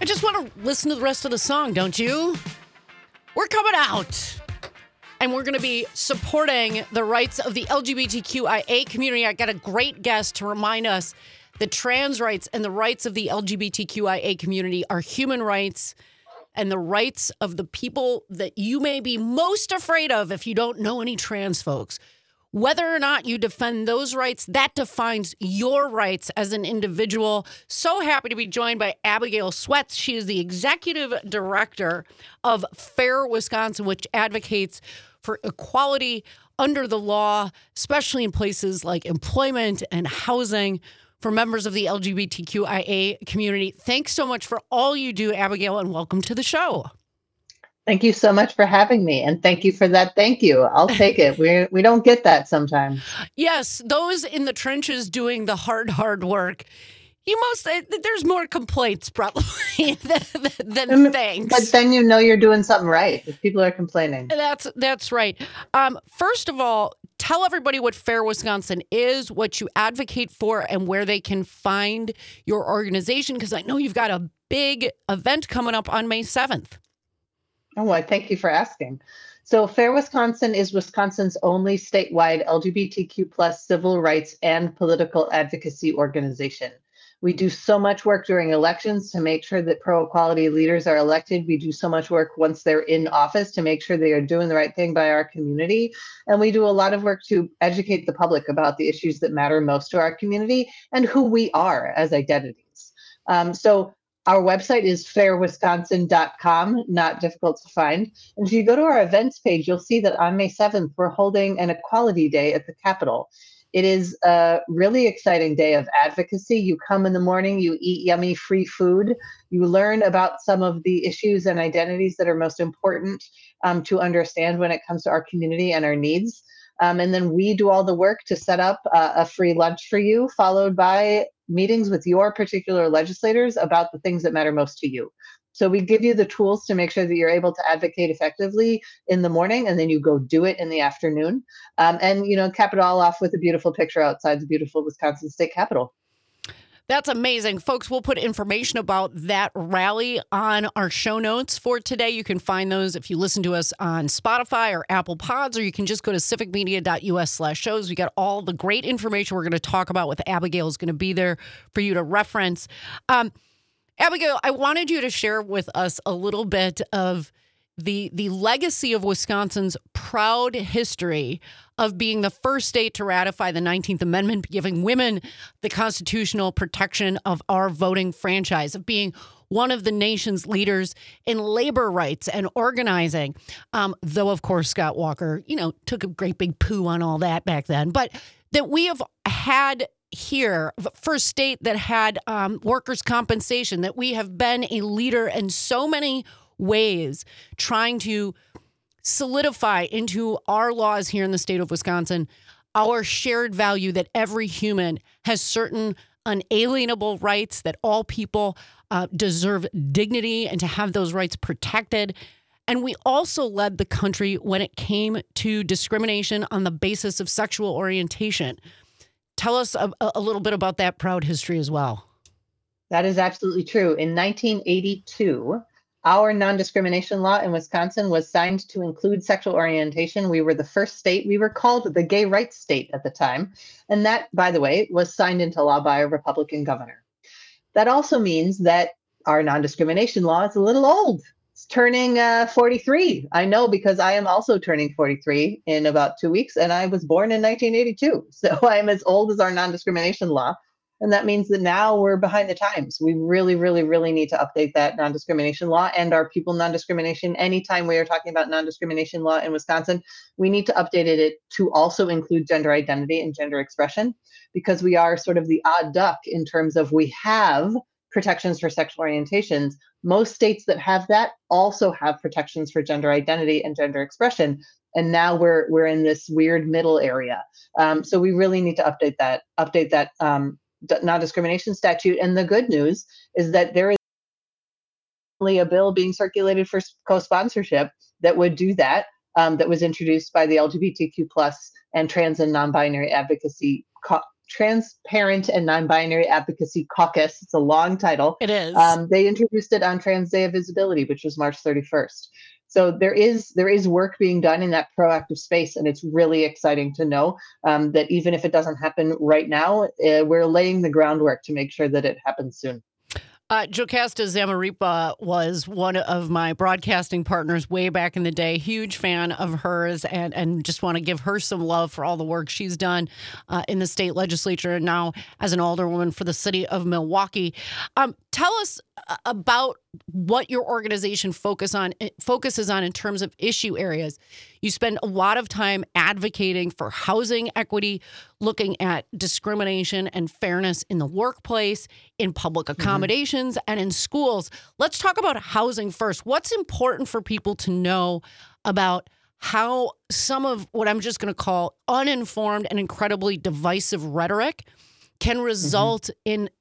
just want to listen to the rest of the song, don't you? We're coming out. And we're going to be supporting the rights of the LGBTQIA community. I got a great guest to remind us that trans rights and the rights of the LGBTQIA community are human rights and the rights of the people that you may be most afraid of if you don't know any trans folks. Whether or not you defend those rights, that defines your rights as an individual. So happy to be joined by Abigail Sweats. She is the executive director of FAIR Wisconsin, which advocates for equality under the law, especially in places like employment and housing for members of the LGBTQIA community. Thanks so much for all you do, Abigail, and welcome to the show. Thank you so much for having me, and thank you for that. Thank you. I'll take it. We don't get that sometimes. Yes, those in the trenches doing the hard work. There's more complaints probably than thanks. But then you know you're doing something right if people are complaining. That's right. First of all, tell everybody what FAIR Wisconsin is, what you advocate for, and where they can find your organization, because I know you've got a big event coming up on May 7th. Oh, well, thank you for asking. So FAIR Wisconsin is Wisconsin's only statewide LGBTQ plus civil rights and political advocacy organization. We do so much work during elections to make sure that pro-equality leaders are elected. We do so much work once they're in office to make sure they are doing the right thing by our community. And we do a lot of work to educate the public about the issues that matter most to our community and who we are as identities. So our website is fairwisconsin.com, not difficult to find. And if you go to our events page, you'll see that on May 7th, we're holding an Equality Day at the Capitol. It is a really exciting day of advocacy. You come in the morning, you eat yummy free food, you learn about some of the issues and identities that are most important to understand when it comes to our community and our needs. And then we do all the work to set up a free lunch for you, followed by meetings with your particular legislators about the things that matter most to you. So we give you the tools to make sure that you're able to advocate effectively in the morning, and then you go do it in the afternoon. And cap it all off with a beautiful picture outside the beautiful Wisconsin State Capitol. That's amazing. Folks, we'll put information about that rally on our show notes for today. You can find those if you listen to us on Spotify or Apple Pods, or you can just go to civicmedia.us/shows. We got all the great information we're going to talk about with Abigail is going to be there for you to reference. Abigail, I wanted you to share with us a little bit of the legacy of Wisconsin's proud history of being the first state to ratify the 19th Amendment, giving women the constitutional protection of our voting franchise, of being one of the nation's leaders in labor rights and organizing. Though, of course, Scott Walker, took a great big poo on all that back then. But that we have had here, the first state that had workers' compensation, that we have been a leader in so many ways trying to solidify into our laws here in the state of Wisconsin our shared value that every human has certain unalienable rights, that all people deserve dignity and to have those rights protected. And we also led the country when it came to discrimination on the basis of sexual orientation. Tell us a little bit about that proud history as well. That is absolutely true. In 1982, our non-discrimination law in Wisconsin was signed to include sexual orientation. We were the first state. We were called the gay rights state at the time. And that, by the way, was signed into law by a Republican governor. That also means that our non-discrimination law is a little old. It's turning 43. I know because I am also turning 43 in about 2 weeks, and I was born in 1982. So I'm as old as our non-discrimination law. And that means that now we're behind the times. We really, really, really need to update that non-discrimination law and our pupil non-discrimination. Anytime we are talking about non-discrimination law in Wisconsin, we need to update it to also include gender identity and gender expression, because we are sort of the odd duck in terms of we have protections for sexual orientations. Most states that have that also have protections for gender identity and gender expression. And now we're in this weird middle area. So we really need to update that non-discrimination statute. And the good news is that there is a bill being circulated for co-sponsorship that would do that, that was introduced by the LGBTQ plus and trans and non-binary advocacy Transparent and Non-Binary Advocacy Caucus. It's a long title. It is. They introduced it on Trans Day of Visibility, which was March 31st. So there is work being done in that proactive space, and it's really exciting to know that even if it doesn't happen right now, we're laying the groundwork to make sure that it happens soon. Jocasta Zamaripa was one of my broadcasting partners way back in the day. Huge fan of hers, and just want to give her some love for all the work she's done in the state legislature and now as an alderwoman for the city of Milwaukee. Tell us about what your organization focuses on in terms of issue areas. You spend a lot of time advocating for housing equity, looking at discrimination and fairness in the workplace, in public accommodations, and in schools. Let's talk about housing first. What's important for people to know about how some of what I'm just going to call uninformed and incredibly divisive rhetoric can result in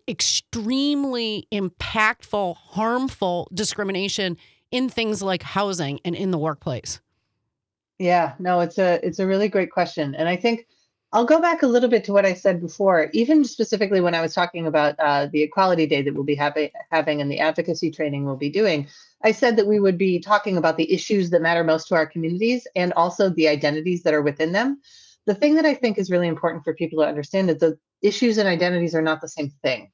extremely impactful, harmful discrimination in things like housing and in the workplace? Yeah, no, it's a really great question. And I think I'll go back a little bit to what I said before, even specifically when I was talking about the Equality Day that we'll be having and the advocacy training we'll be doing. I said that we would be talking about the issues that matter most to our communities and also the identities that are within them. The thing that I think is really important for people to understand is the issues and identities are not the same thing.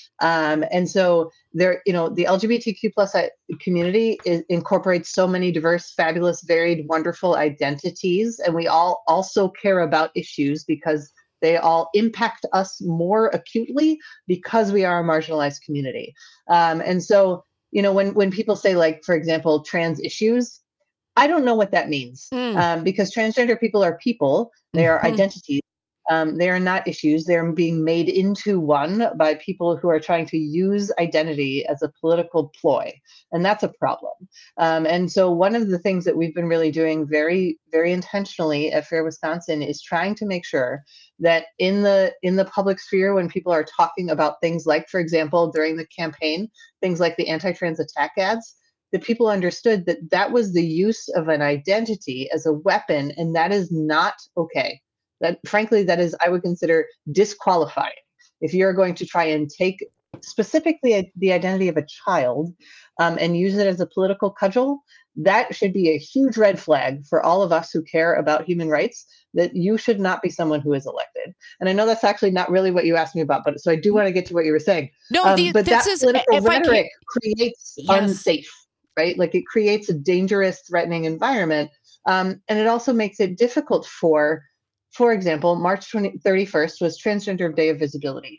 And so the LGBTQ plus community incorporates so many diverse, fabulous, varied, wonderful identities. And we all also care about issues because they all impact us more acutely because we are a marginalized community. And so, when people say, like, for example, trans issues, I don't know what that means because transgender people are people. They are identities. They are not issues. They're being made into one by people who are trying to use identity as a political ploy. And that's a problem. And so one of the things that we've been really doing very, very intentionally at Fair Wisconsin is trying to make sure that in the public sphere, when people are talking about things like, for example, during the campaign, things like the anti-trans attack ads, that people understood that that was the use of an identity as a weapon, and that is not okay. That, frankly, that is, I would consider disqualifying. If you're going to try and take specifically the identity of a child and use it as a political cudgel, that should be a huge red flag for all of us who care about human rights, that you should not be someone who is elected. And I know that's actually not really what you asked me about, but so I do want to get to what you were saying. No, but that political rhetoric creates unsafe, right? Like, it creates a dangerous, threatening environment. And it also makes it difficult for example, March 31st was Transgender Day of Visibility.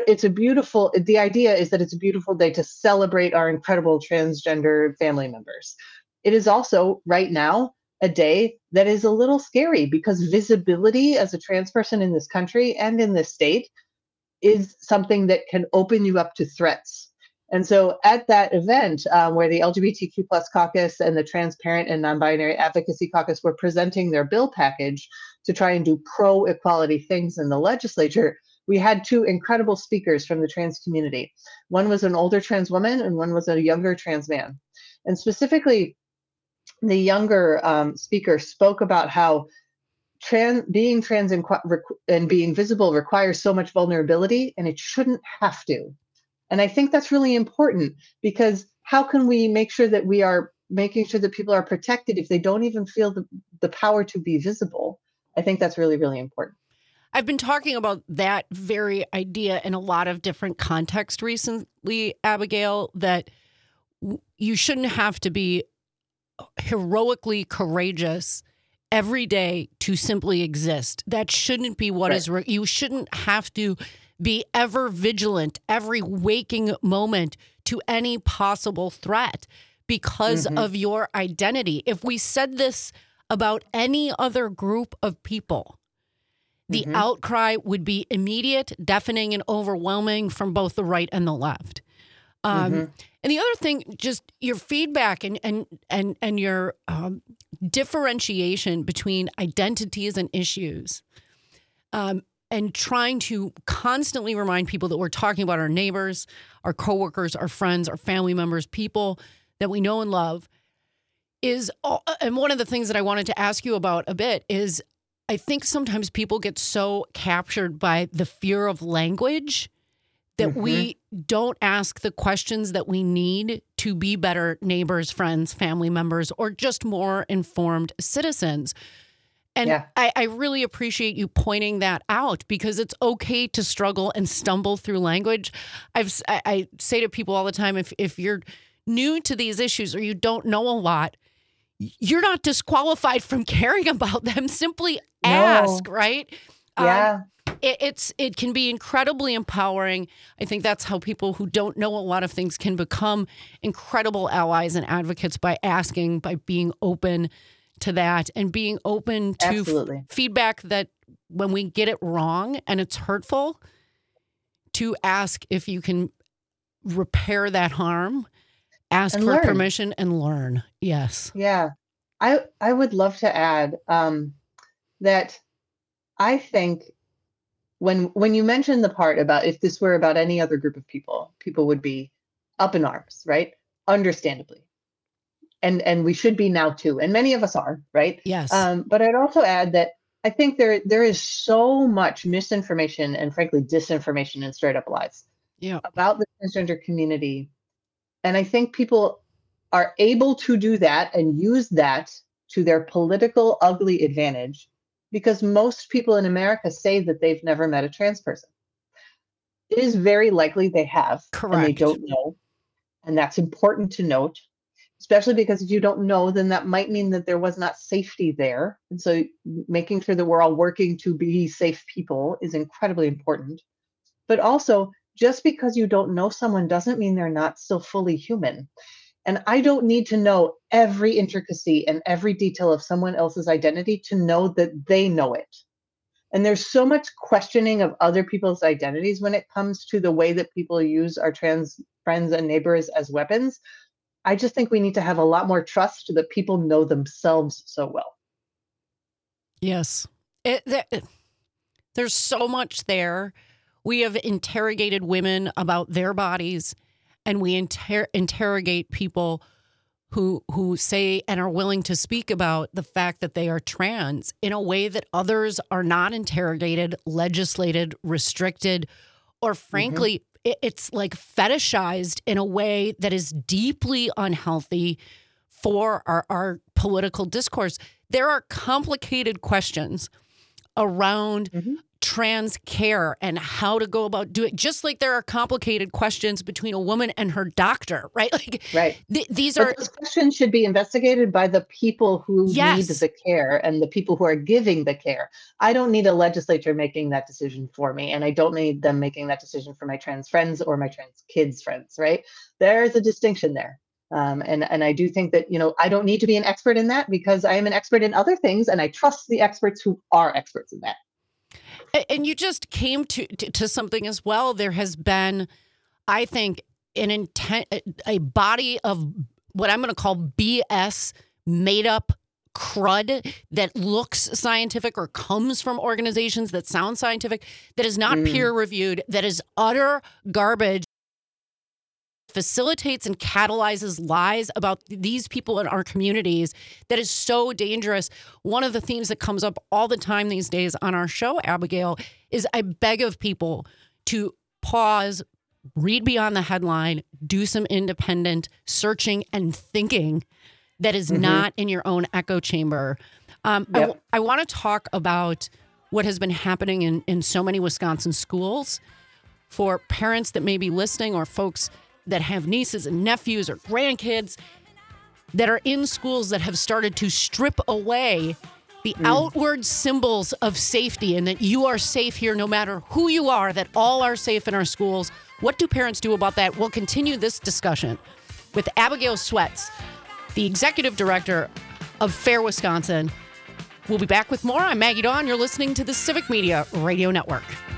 The idea is that it's a beautiful day to celebrate our incredible transgender family members. It is also, right now, a day that is a little scary because visibility as a trans person in this country and in this state is something that can open you up to threats. And so at that event where the LGBTQ plus caucus and the Transparent and Non-Binary Advocacy Caucus were presenting their bill package to try and do pro-equality things in the legislature, we had two incredible speakers from the trans community. One was an older trans woman and one was a younger trans man. And specifically, the younger speaker spoke about how being trans and being visible requires so much vulnerability, and it shouldn't have to. And I think that's really important, because how can we make sure that we are making sure that people are protected if they don't even feel the power to be visible? I think that's really, really important. I've been talking about that very idea in a lot of different contexts recently, Abigail, that you shouldn't have to be heroically courageous every day to simply exist. That shouldn't be what is. You shouldn't have to be ever vigilant every waking moment to any possible threat because of your identity. If we said this about any other group of people, the outcry would be immediate, deafening, and overwhelming from both the right and the left. And the other thing, just your feedback and your differentiation between identities and issues, and trying to constantly remind people that we're talking about our neighbors, our coworkers, our friends, our family members, people that we know and love, and one of the things that I wanted to ask you about a bit is I think sometimes people get so captured by the fear of language that we don't ask the questions that we need to be better neighbors, friends, family members, or just more informed citizens. And I really appreciate you pointing that out, because it's okay to struggle and stumble through language. I say to people all the time, if you're new to these issues or you don't know a lot, you're not disqualified from caring about them. Simply ask, right? Yeah. It can be incredibly empowering. I think that's how people who don't know a lot of things can become incredible allies and advocates, by asking, by being open to that, and being open to feedback that when we get it wrong and it's hurtful, to ask if you can repair that harm, ask for permission and learn. Yes. Yeah. I would love to add that I think when you mentioned the part about if this were about any other group of people, people would be up in arms, right? Understandably. And we should be now too. And many of us are, right? Yes. But I'd also add that I think there is so much misinformation and frankly disinformation and straight up lies about the transgender community. And I think people are able to do that and use that to their political ugly advantage, because most people in America say that they've never met a trans person. It is very likely they have. Correct. And they don't know. And that's important to note, especially because if you don't know, then that might mean that there was not safety there. And so making sure that we're all working to be safe people is incredibly important. But also, just because you don't know someone doesn't mean they're not still fully human. And I don't need to know every intricacy and every detail of someone else's identity to know that they know it. And there's so much questioning of other people's identities when it comes to the way that people use our trans friends and neighbors as weapons. I just think we need to have a lot more trust that people know themselves so well. Yes. There's so much there. We have interrogated women about their bodies, and we interrogate people who say and are willing to speak about the fact that they are trans in a way that others are not interrogated, legislated, restricted, or frankly, it's like fetishized in a way that is deeply unhealthy for our political discourse. There are complicated questions around trans care and how to go about doing it, just like there are complicated questions between a woman and her doctor, right? These are those questions should be investigated by the people who need the care and the people who are giving the care. I don't need a legislature making that decision for me, and I don't need them making that decision for my trans friends or my trans kids' friends, right? There's a distinction there. And I do think that, I don't need to be an expert in that because I am an expert in other things, and I trust the experts who are experts in that. And you just came to something as well. There has been, I think, a body of what I'm going to call BS, made up crud that looks scientific or comes from organizations that sound scientific, that is not peer reviewed, that is utter garbage, facilitates and catalyzes lies about these people in our communities, that is so dangerous. One of the themes that comes up all the time these days on our show, Abigail, is I beg of people to pause, read beyond the headline, do some independent searching and thinking that is not in your own echo chamber. I want to talk about what has been happening in so many Wisconsin schools for parents that may be listening, or folks that have nieces and nephews or grandkids that are in schools that have started to strip away the outward symbols of safety, and that you are safe here no matter who you are, that all are safe in our schools. What do parents do about that? We'll continue this discussion with Abigail Sweats, the executive director of FAIR Wisconsin. We'll be back with more. I'm Maggie Dawn. You're listening to the Civic Media Radio Network.